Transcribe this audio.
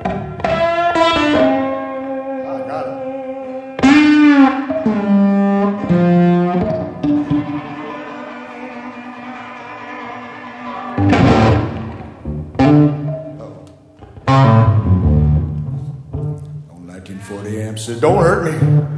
I got it. On 1940 amp said, don't hurt me.